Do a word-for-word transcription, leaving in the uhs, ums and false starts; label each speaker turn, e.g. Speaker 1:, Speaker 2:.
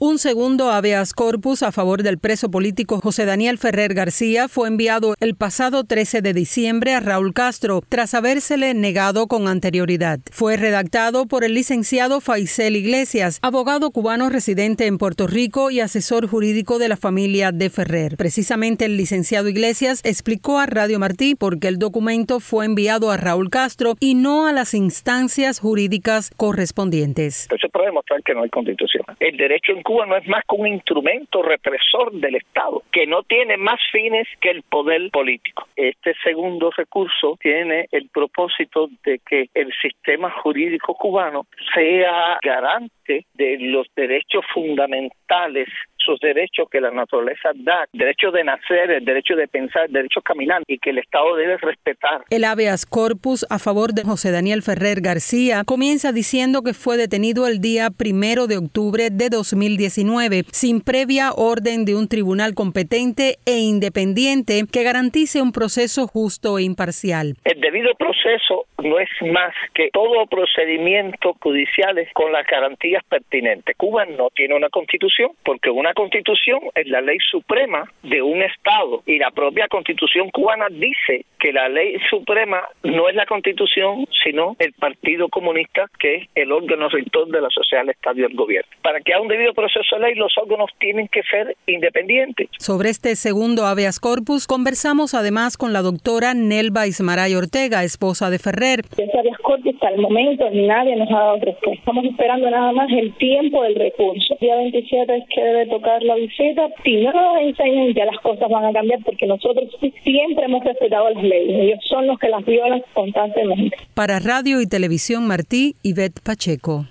Speaker 1: Un segundo habeas corpus a favor del preso político José Daniel Ferrer García fue enviado el pasado trece de diciembre a Raúl Castro, tras habérsele negado con anterioridad. Fue redactado por el licenciado Faisel Iglesias, abogado cubano residente en Puerto Rico y asesor jurídico de la familia de Ferrer. Precisamente el licenciado Iglesias explicó a Radio Martí por qué el documento fue enviado a Raúl Castro y no a las instancias jurídicas correspondientes.
Speaker 2: Eso es para demostrar que no hay constitución. El derecho en Cuba no es más que un instrumento represor del Estado, que no tiene más fines que el poder político. Este segundo recurso tiene el propósito de que el sistema jurídico cubano sea garante de los derechos fundamentales, sus derechos que la naturaleza da, el derecho de nacer, el derecho de pensar, el derecho a caminar, y que el Estado debe respetar.
Speaker 1: El habeas corpus a favor de José Daniel Ferrer García comienza diciendo que fue detenido el día primero de octubre de dos mil diecinueve, sin previa orden de un tribunal competente e independiente que garantice un proceso justo e imparcial.
Speaker 2: El debido proceso no es más que todo procedimiento judicial con las garantías pertinentes. Cuba no tiene una constitución, porque una constitución es la ley suprema de un Estado, y la propia constitución cubana dice que la ley suprema no es la constitución, sino el Partido Comunista, que es el órgano rector de la sociedad, el Estado y el gobierno. Para que haya un debido proceso de ley, los órganos tienen que ser independientes.
Speaker 1: Sobre este segundo habeas corpus conversamos además con la doctora Nelva Ismaray Ortega, esposa de Ferrer.
Speaker 3: Ese habeas corpus hasta el momento nadie nos ha dado respuesta. Estamos esperando nada más el tiempo del recurso. El día veintisiete es que debe tocar la visita. Si no nos enseñan, ya las cosas van a cambiar, porque nosotros siempre hemos respetado las leyes. Ellos son los que las violan constantemente.
Speaker 1: Para Radio y Televisión Martí, Ivette Pacheco.